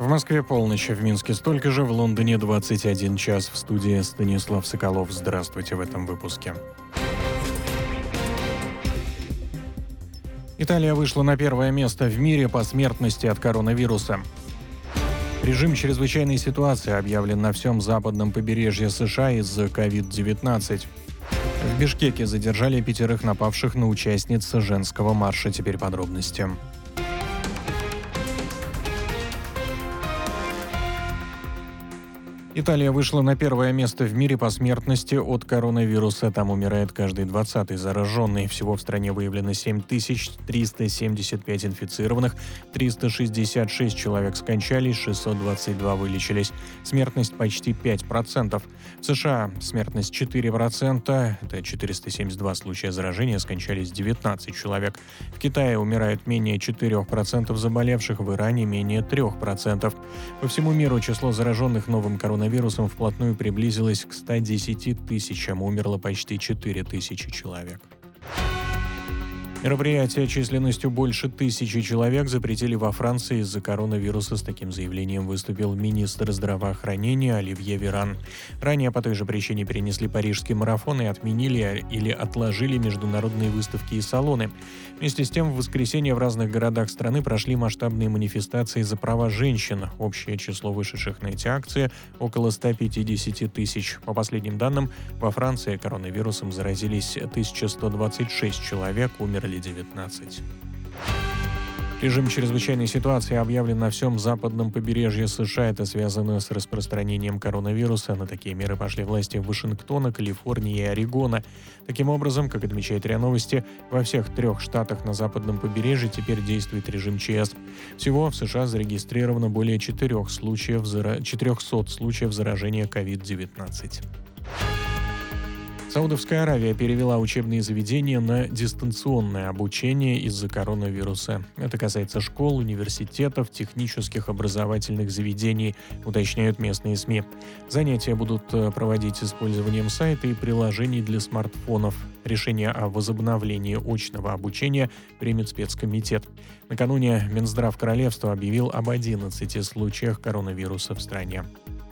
В Москве полночь, в Минске столько же, в Лондоне 21 час. В студии Станислав Соколов. Здравствуйте в этом выпуске. Италия вышла на первое место в мире по смертности от коронавируса. Режим чрезвычайной ситуации объявлен на всем западном побережье США из-за COVID-19. В Бишкеке задержали 5 напавших на участниц женского марша. Теперь подробности. Италия вышла на первое место в мире по смертности от коронавируса. Там умирает каждый 20-й зараженный. Всего в стране выявлено 7375 инфицированных, 366 человек скончались, 622 вылечились. Смертность почти 5%. В США смертность 4%, это 472 случая заражения, скончались 19 человек. В Китае умирает менее 4% заболевших, в Иране менее 3%. По всему миру число зараженных новым коронавирусом вплотную приблизилось к 110 тысячам, умерло почти 4 тысячи человек. Мероприятие численностью больше 1000 человек запретили во Франции из-за коронавируса. С таким заявлением выступил министр здравоохранения Оливье Веран. Ранее по той же причине перенесли парижский марафон и отменили или отложили международные выставки и салоны. Вместе с тем, в воскресенье в разных городах страны прошли масштабные манифестации за права женщин. Общее число вышедших на эти акции – около 150 тысяч. По последним данным, во Франции коронавирусом заразились 1126 человек, умерли 19. Режим чрезвычайной ситуации объявлен на всем западном побережье США. Это связано с распространением коронавируса. На такие меры пошли власти Вашингтона, Калифорнии и Орегона. Таким образом, как отмечает РИА Новости, во всех 3 штатах на западном побережье теперь действует режим ЧС. Всего в США зарегистрировано более 400 случаев заражения COVID-19. Саудовская Аравия перевела учебные заведения на дистанционное обучение из-за коронавируса. Это касается школ, университетов, технических образовательных заведений, уточняют местные СМИ. Занятия будут проводить с использованием сайта и приложений для смартфонов. Решение о возобновлении очного обучения примет спецкомитет. Накануне Минздрав Королевства объявил об 11 случаях коронавируса в стране.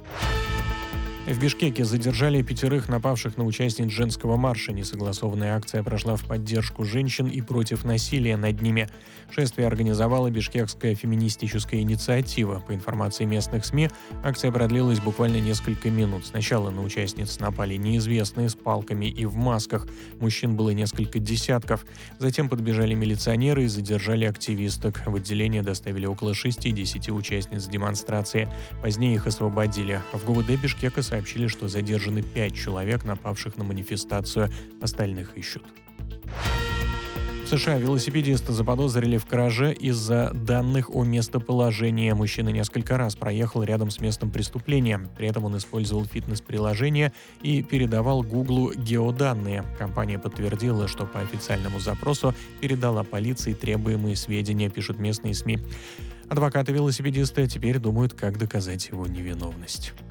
В Бишкеке задержали 5 напавших на участниц женского марша. Несогласованная акция прошла в поддержку женщин и против насилия над ними. Шествие организовала бишкекская феминистическая инициатива. По информации местных СМИ, акция продлилась буквально несколько минут. Сначала на участниц напали неизвестные с палками и в масках. Мужчин было несколько десятков. Затем подбежали милиционеры и задержали активисток. В отделение доставили около 60 участниц демонстрации. Позднее их освободили. В ГУВД Бишкека сообщили, что задержаны 5 человек, напавших на манифестацию. Остальных ищут. В США велосипедиста заподозрили в краже из-за данных о местоположении. Мужчина несколько раз проехал рядом с местом преступления. При этом он использовал фитнес-приложение и передавал Гуглу геоданные. Компания подтвердила, что по официальному запросу передала полиции требуемые сведения, пишут местные СМИ. Адвокаты велосипедиста теперь думают, как доказать его невиновность.